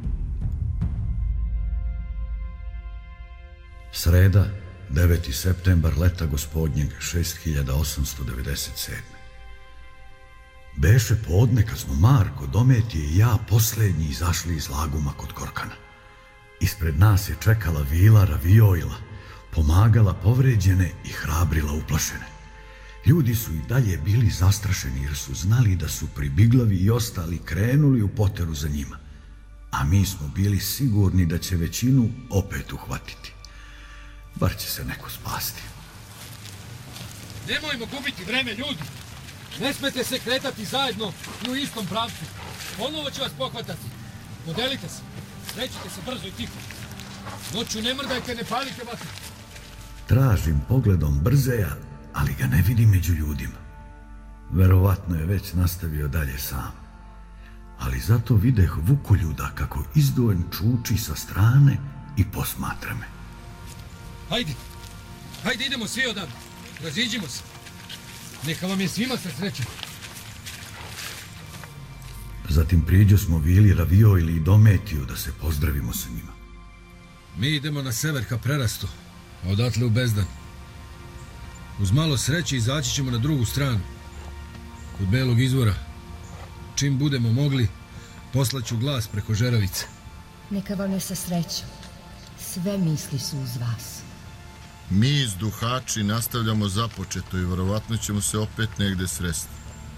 Sreda, deveti septembar leta gospodnjeg šest hiljada osamsto devedeset sedme. Beše podne kad smo Marko, Dometije i ja poslednji izašli iz laguma kod Korkana. Ispred nas je čekala Vila Ravijojla, pomagala povređene i hrabrila uplašene. Ljudi su i dalje bili zastrašeni jer su znali da su pribiglavi i ostali krenuli u poteru za njima. A mi smo bili sigurni da će većinu opet uhvatiti. Bar će se neko spasti. Nemojmo gubiti vreme, ljudi! Ne smete se kretati zajedno i u istom pravcu. Ponovo ću vas pohvatati. Podelite se. Srećite se brzo i tiho. Noću ne mrdajte, ne palite vatru. Tražim pogledom Brzeja, ali ga ne vidim među ljudima. Verovatno je već nastavio dalje sam. Ali zato videh Vukoljuda kako izdvojen čuči sa strane i posmatra me. Hajde, hajde idemo svi odavde. Raziđimo se. Neka vam je svima sa srećom. Zatim priđo smo Vili, Ravio ili Dometiju da se pozdravimo sa njima. Mi idemo na sever ka Prerastu, a odatle u Bezdan. Uz malo sreće izaći ćemo na drugu stranu, kod Belog izvora. Čim budemo mogli, poslaću glas preko Žeravice. Neka vam je sa srećom. Sve misli su uz vas. Mi iz Duhači nastavljamo započeto i verovatno ćemo se opet negde sresti.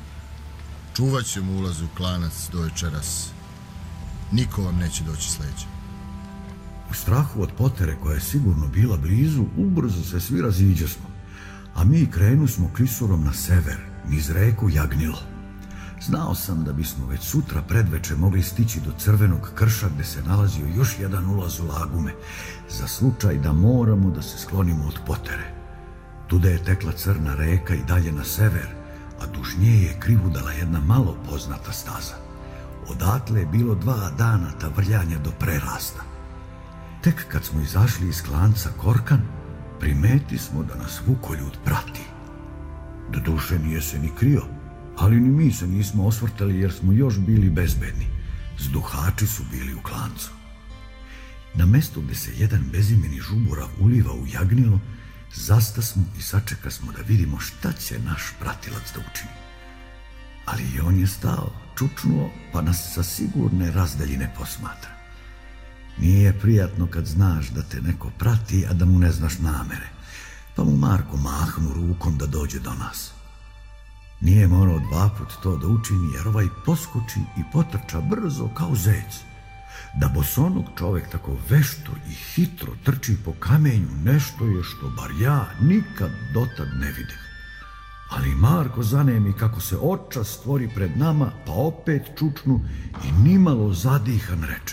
Čuvat ćemo ulaz u klanac do večeras. Niko vam neće doći s leđa. U strahu od potere koja je sigurno bila blizu, ubrzo se svi raziđesmo, a mi krenu smo klisurom na sever, niz reku Jagnilo. Znao sam da bismo već sutra predveče mogli stići do Crvenog krša gde se nalazio još jedan ulaz u lagume, za slučaj da moramo da se sklonimo od potere. Tuda je tekla crna reka i dalje na sever, a duž nje je krivudala jedna malo poznata staza. Odatle je bilo dva dana tavrljanja do Prerasta. Tek kad smo izašli iz klanca Korkan, primeti smo da nas Vukoljud prati. Doduše nije se ni krio, ali ni mi se nismo osvrtali jer smo još bili bezbedni. Zduhači su bili u klancu. Na mestu gde se jedan bezimeni žubura uliva u Jagnilo, zasta smo i sačeka smo da vidimo šta će naš pratilac da učini. Ali i on je stao, čučnuo, pa nas sa sigurne razdaljine posmatra. Nije prijatno kad znaš da te neko prati, a da mu ne znaš namere, pa mu Marko mahnu rukom da dođe do nas. Nije morao dva put to da učini, jer ovaj poskoči i potrča brzo kao zec. Da bosonog čovek tako vešto i hitro trči po kamenju nešto je što bar ja nikad dotad ne videh. Ali Marko zanemi kako se očas stvori pred nama, pa opet čučnu i nimalo zadihan reče.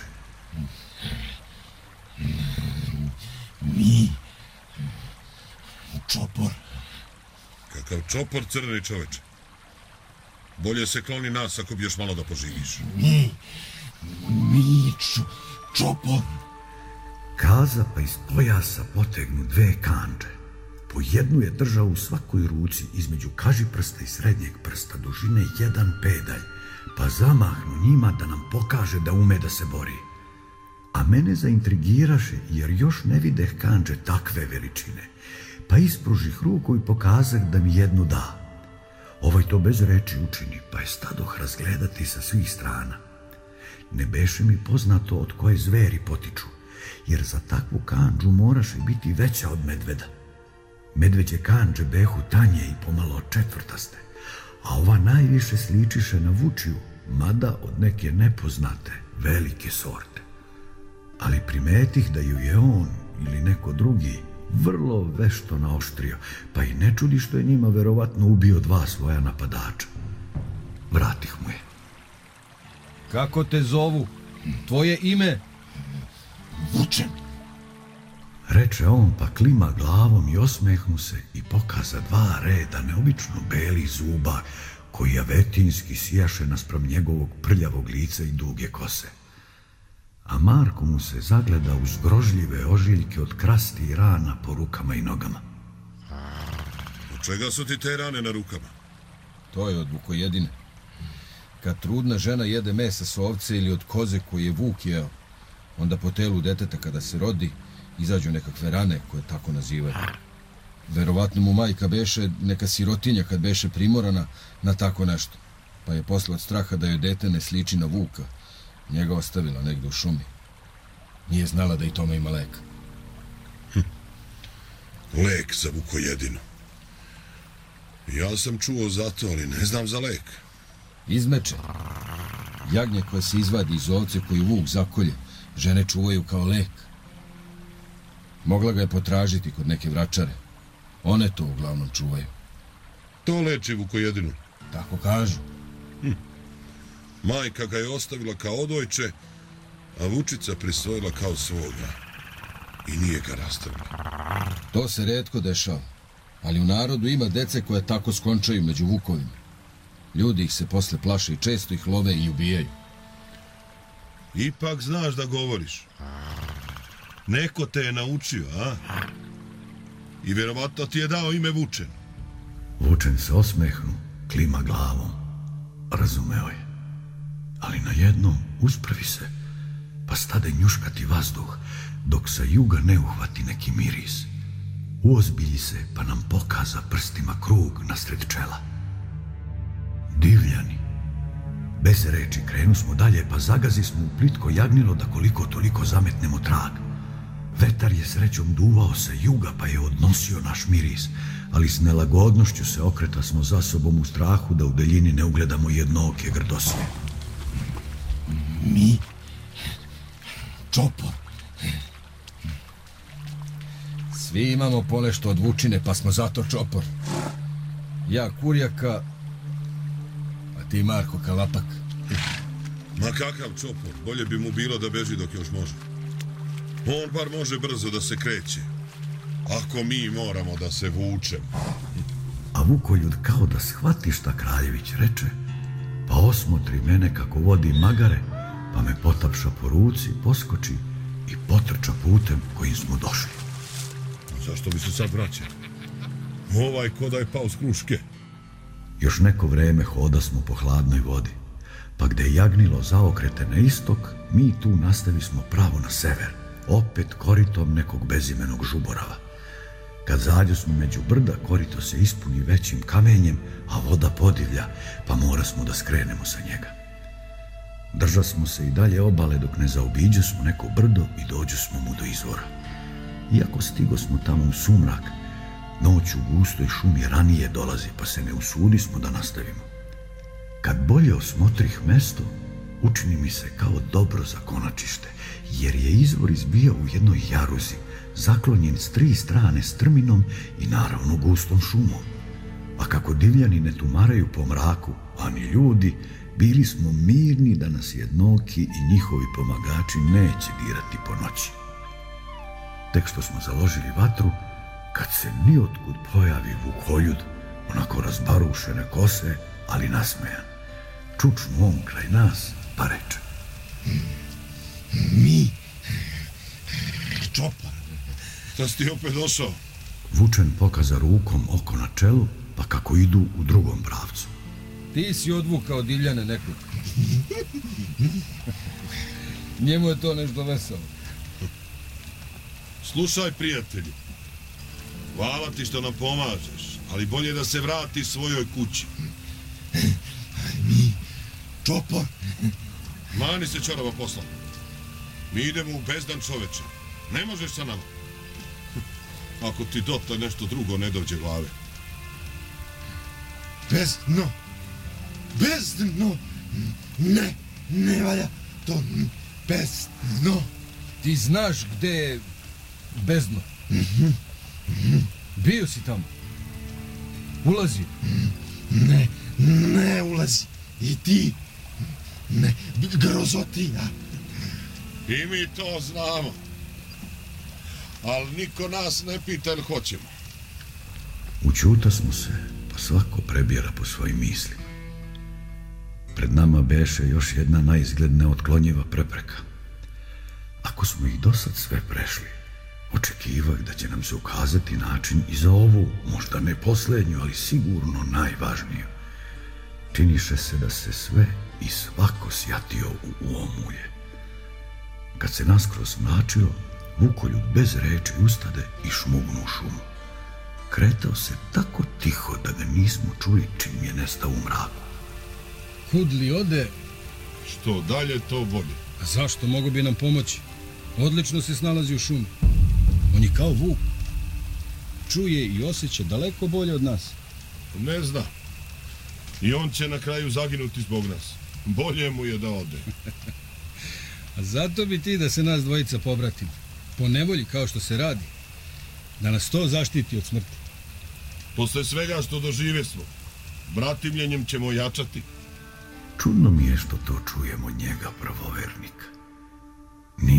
Mi? Čopor? Kakav čopor, crni čoveče? Bolje se kloni nas ako bi još malo da poživiš. Mi, mi, čo, čopor. Kaza pa iz pojasa potegnu dve kanđe. Po jednu je držao u svakoj ruci između kažiprsta i srednjeg prsta dužine jedan pedalj, pa zamahnu njima da nam pokaže da ume da se bori. A mene zaintrigiraše jer još ne videh kanđe takve veličine, pa ispružih ruku i pokazah da mi jednu da. Ovaj to bez reči učini, pa je stadoh razgledati sa svih strana. Ne beše mi poznato od koje zveri potiču, jer za takvu kanđu moraše biti veća od medveda. Medveđe kanđe behu tanje i pomalo četvrtaste, a ova najviše sličiše na vučiju, mada od neke nepoznate, velike sorte. Ali primetih da ju je on ili neko drugi vrlo vešto naoštrio, pa i ne čudi što je njima verovatno ubio dva svoja napadača. Vratih mu je. Kako te zovu? Tvoje ime? Vučen. Reče on, pa klima glavom i osmehnu se i pokaza dva reda neobično belih zuba koji avetinski sijaše naspram njegovog prljavog lica i duge kose. A Marko mu se zagleda uz grožljive ožiljke od krasti i rana po rukama i nogama. Od čega su ti te rane na rukama? To je od vukojedine. Kad trudna žena jede mesa s ovce ili od koze koju je vuk jeo, onda po telu deteta kada se rodi izađu nekakve rane koje tako nazivaju. Verovatno mu majka beše neka sirotinja kad beše primorana na tako nešto, pa je posle od straha da joj dete ne sliči na vuka njega ostavila negde u šumi. Nije znala da i tome ima lek. Hm. Lek za vukojedinu. Ja sam čuo za to, ali ne znam za lek. Izmeče. Jagnje koje se izvadi iz ovce koju vuk zakolje, žene čuvaju kao lek. Mogla ga je potražiti kod neke vračare. One to uglavnom čuvaju. To leči vukojedinu? Tako kažu. Hm. Majka ga je ostavila kao odojče, a Vučica prisvojila kao svoga. i nije ga rastrgao. To se retko dešava, ali u narodu ima dece koje tako skončaju među vukovima. Ljudi ih se posle plaše i često ih love i ubijaju. Ipak znaš da govoriš. Neko te je naučio, a? I vjerovatno ti je dao ime Vučen. Vučen se osmehnu, klima glavom. Razumeo je. Ali na jednom uspravi se, pa stade njuškati vazduh, dok sa juga ne uhvati neki miris. Uozbilji se, pa nam pokaza prstima krug nasred čela. Divljani. Bez reči krenu smo dalje, pa zagazi smo u plitko jagnilo da koliko toliko zametnemo trag. Vetar je srećom duvao sa juga, pa je odnosio naš miris, ali s nelagodnošću se okreta smo za sobom u strahu da u daljini ne ugledamo jednooke grdosije. Mi? Čopor. Svi imamo ponešto od Vučine, pa smo zato Čopor. Ja Kurjaka, a ti Marko Kalapak. Ma kakav Čopor, bolje bi mu bilo da beži dok još može. On bar može brzo da se kreće. Ako mi moramo da se vučemo. A Vukoljud kao da shvati šta Kraljević reče, pa osmotri mene kako vodi magare, pa me potapša po ruci, poskoči i potrča putem kojim smo došli. Zašto bi se sad vraćali? Ovaj ko da je pao s kruške. Još neko vreme hoda smo po hladnoj vodi, pa gde je jagnilo zaokrete na istok, mi tu nastavi smo pravo na sever, opet koritom nekog bezimenog žuborava. Kad zađo smo među brda, korito se ispuni većim kamenjem, a voda podivlja, pa mora smo da skrenemo sa njega. Drža smo se i dalje obale dok ne zaobiđo smo neko brdo i dođu smo mu do izvora. Iako stigo smo tamo u sumrak, noć u gustoj šumi ranije dolazi, pa se ne usudi smo da nastavimo. Kad bolje osmotrih mesto, učini mi se kao dobro zakonačište, jer je izvor izbijao u jednoj jaruzi, zaklonjen s tri strane strminom i naravno gustom šumom. A kako divljani ne tumaraju po mraku, a ni ljudi, bili smo mirni da nas jednoki i njihovi pomagači neće dirati po noći. Tek što smo založili vatru, kad se niotkud pojavi Vukoljud, onako razbarušene kose, ali nasmejan. Čučnu on kraj nas, pa reče: Mi? Čopor. Šta si ti opet došao? Vučen pokaza rukom oko na čelu, pa kako idu u drugom pravcu. Ti si odvukao divljane nekog. Njemu je to nešto veselo. Slušaj, prijatelju. Hvala ti što nam pomažeš, ali bolje da se vrati svojoj kući. Mi? Čopor? Mani se čorava posla. Mi idemo u bezdan, čoveče. Ne možeš sa nama. Ako ti dotle nešto drugo ne dođe glave. Bezdno. Bezdno. Ne, ne valja to. Bezdno. Ti znaš gde je bezdno? Bio si tamo. Ulazi. Ne, ne ulazi. I ti. Ne, grozotija. I mi to znamo. Ali niko nas ne pita ili hoćemo. Učuta smo se, pa svako prebjera po svojim mislima. Pred nama beše još jedna naizgled neotklonjiva prepreka. Ako smo ih dosad sve prešli, očekivah da će nam se ukazati način i za ovu, možda ne posljednju, ali sigurno najvažniju. Činiše se da se sve i svako sjatio u omulje. Kad se naskroz mračilo, Vukoljud bez reči ustade i šmugnu u šumu. Kretao se tako tiho da ga nismo čuli čim je nestao u mraku. Kud li ode? Što dalje, to bolje. A zašto? Mogu bi nam pomoći. Odlično se snalazi u šumi. On je kao vuk. Čuje i osjeća daleko bolje od nas. Ne zna. I on će na kraju zaginuti zbog nas. Bolje mu je da ode. A zato bi ti da se nas dvojica pobratimo. Po nevolji kao što se radi. Da nas to zaštiti od smrti. Posle svega što dožive smo, bratimljenjem ćemo jačati. Čudno mi je što to čujemo njega, pravovernika. Nije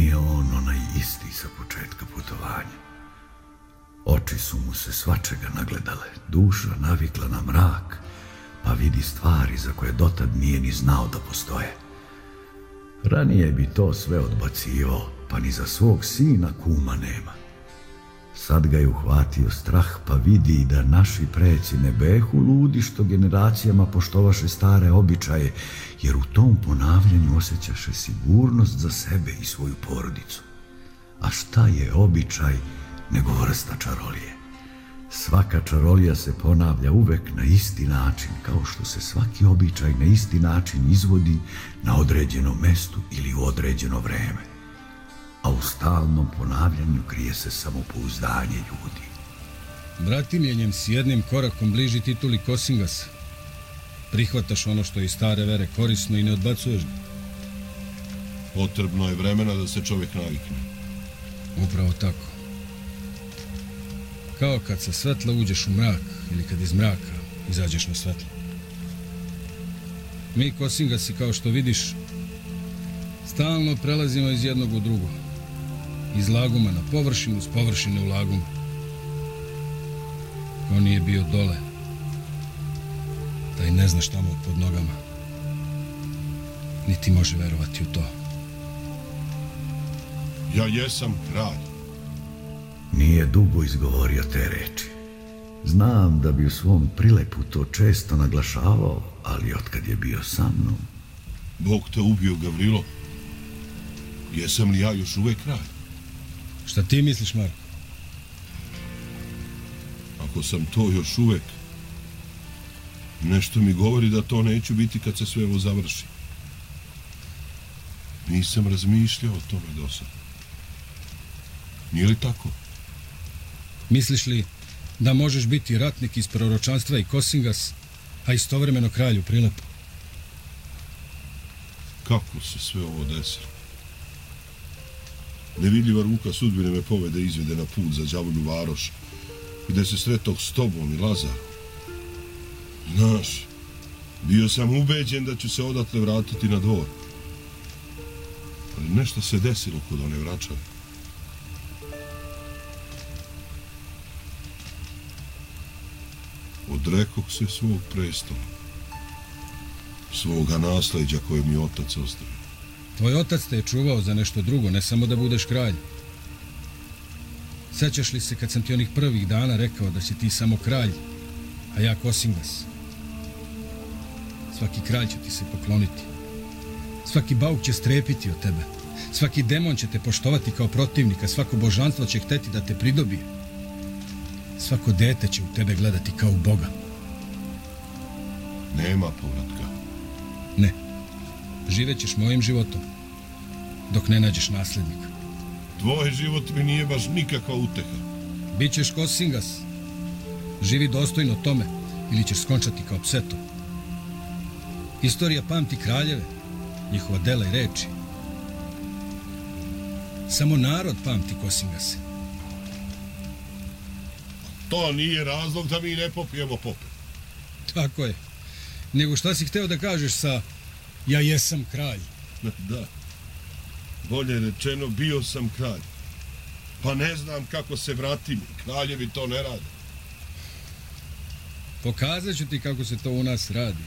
nije on onaj isti sa početka putovanja. Oči su mu se svačega nagledale, duša navikla na mrak, pa vidi stvari za koje dotad nije ni znao da postoje. Ranije bi to sve odbacio, pa ni za svog sina kuma nema. Sad ga je uhvatio strah, pa vidi da naši preci ne behu ludi što generacijama poštovaše stare običaje, jer u tom ponavljanju osjećaše sigurnost za sebe i svoju porodicu. A šta je običaj nego vrsta čarolije? Svaka čarolija se ponavlja uvek na isti način, kao što se svaki običaj na isti način izvodi na određenom mestu ili u određeno vreme. A u stalnom ponavljanju krije se samopouzdanje ljudi. Bratimljenjem s jednim korakom bliži tituli Kosingasa. Prihvataš ono što je iz stare vere korisno i ne odbacuješ ga. Potrebno je vremena da se čovjek navikne. Upravo tako. Kao kad sa svetla uđeš u mrak ili kad iz mraka izađeš na svetlo. Mi Kosingasi, kao što vidiš, stalno prelazimo iz jednog u drugo. Iz laguma na površinu, s površine u lagum. On nije bio dole. Taj ne zna šta mu pod nogama. Niti može verovati u to. Ja jesam kralj. Nije dugo izgovorio te reči. Znam da bi u svom prilepu to često naglašavao, ali otkad je bio sa mnom... Bog te ubio, Gavrilo. Jesam li ja još uvek kralj? Šta ti misliš, Marko? Ako sam to još uvek, nešto mi govori da to neću biti kad se sve ovo završi. Nisam razmišljao o tome do sada. Nije li tako? Misliš li da možeš biti ratnik iz proročanstva i Kosingas, a istovremeno kralj u prilepu? Kako se sve ovo desilo? Nevidljiva ruka sudbine me povede izvede na put za đavolju varoš, gde se sretog s tobom i Lazarom. Znaš, bio sam ubeđen da ću se odatle vratiti na dvor. Ali nešto se desilo kod one vračave. Odrekoh se svog prestola, svoga nasleđa koje mi otac ostavio. Tvoj otac te je čuvao za nešto drugo, ne samo da budeš kralj. Sećaš li se kad sam ti onih prvih dana rekao da si ti samo kralj, a ja Kosingas? Svaki kralj će ti se pokloniti. Svaki bauk će strepiti od tebe. Svaki demon će te poštovati kao protivnika, svako božanstvo će hteti da te pridobije. Svako dete će u tebe gledati kao u Boga. Nema povratka. Ne. Živećeš mojim životom, dok ne nađeš naslednika. Tvoj život mi nije baš nikakva uteha. Bićeš Kosingas. Živi dostojno tome, ili ćeš skončati kao pseto. Istorija pamti kraljeve, njihova dela i reči. Samo narod pamti Kosingase. To nije razlog da mi ne popijemo pope. Tako je. Nego šta si hteo da kažeš sa ja jesam kralj? Da. Bolje rečeno, bio sam kralj. Pa ne znam kako se vratim. Kraljevi to ne rade. Pokazat ću ti kako se to u nas radi.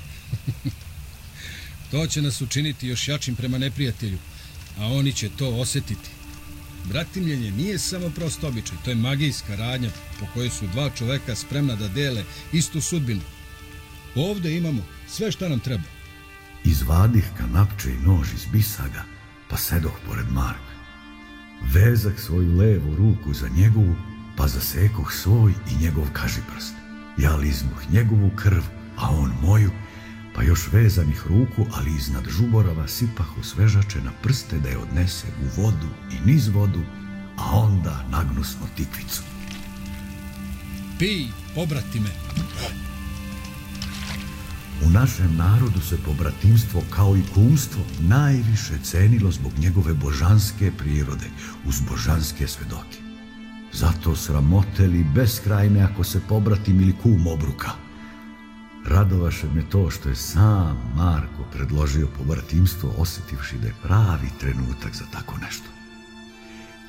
To će nas učiniti još jačim prema neprijatelju, a oni će to osjetiti. Bratimljenje nije samo prost običaj, to je magijska radnja po kojoj su dva čoveka spremna da dele istu sudbinu. Ovde imamo sve šta nam treba. Izvadih kanapče i nož iz bisaga, pa sedoh pored Marka. Vezak svoju levu ruku za njegovu, pa zasekoh svoj i njegov kažiprst. Ja liznuh njegovu krv, a on moju, pa još vezanih ruku, ali iznad žuborava sipahu svežače na prste da je odnese u vodu i niz vodu, a onda nagnusno tikvicu. Pij, pobrati me. U našem narodu se pobratimstvo kao i kumstvo najviše cenilo zbog njegove božanske prirode uz božanske svedoke. Zato sramoteli beskrajne ako se pobratim ili kum obruka. Radovaše me to što je sam Marko predložio pobratimstvo, osjetivši da je pravi trenutak za tako nešto.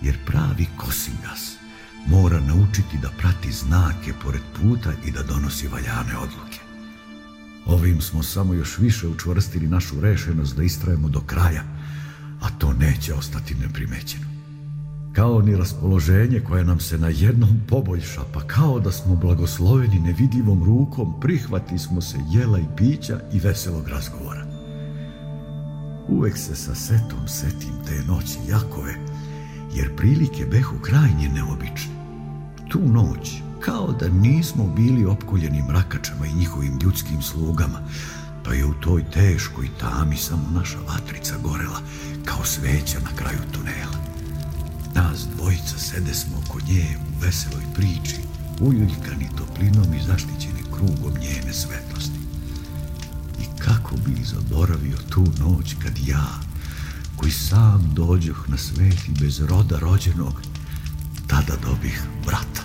jer pravi kosingas mora naučiti da prati znake pored puta i da donosi valjane odluke. Ovim smo samo još više učvrstili našu rešenost da istrajemo do kraja, a to neće ostati neprimećeno. Kao ni raspoloženje koje nam se na jednom poboljša, pa kao da smo blagosloveni nevidljivom rukom, prihvati smo se jela i pića i veselog razgovora. Uvek se sa setom setim te noći Jakove, jer prilike behu krajnje neobične. Tu noć, kao da nismo bili opkoljeni mrakačama i njihovim ljudskim slugama, pa je u toj teškoj tami samo naša vatrica gorela kao sveća na kraju tunela. Nas dvojica sede smo oko nje u veseloj priči, uljuljkani toplinom i zaštićeni krugom njene svetlosti. I kako bi zaboravio tu noć kad ja, koji sam dođoh na svet i bez roda rođenog, tada dobih brata.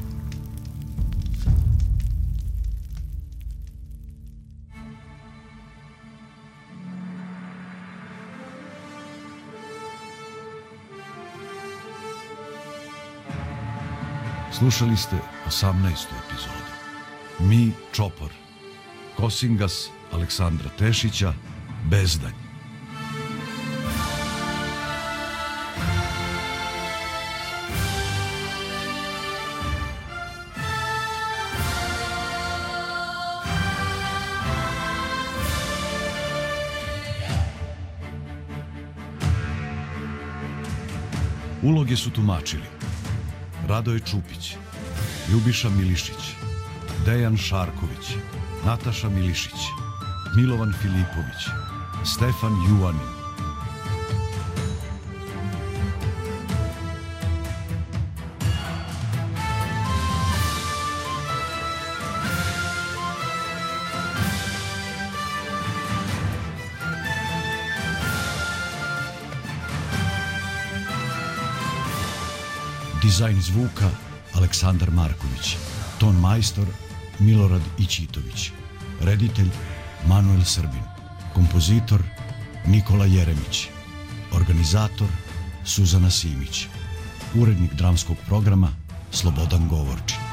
Slušali ste osamnaestu epizodu. Mi, Čopor. Kosingas Aleksandra Tešića, Bezdanj. Uloge su tumačili Radoje Čupić, Ljubiša Milišić, Dejan Šarković, Nataša Milišić, Milovan Filipović, Stefan Juanin. Dizajn zvuka Aleksandar Marković. Ton majstor Milorad Ićitović. Reditelj Manuel Srbin. Kompozitor Nikola Jeremić. Organizator Suzana Simić. Urednik dramskog programa Slobodan Govorčin.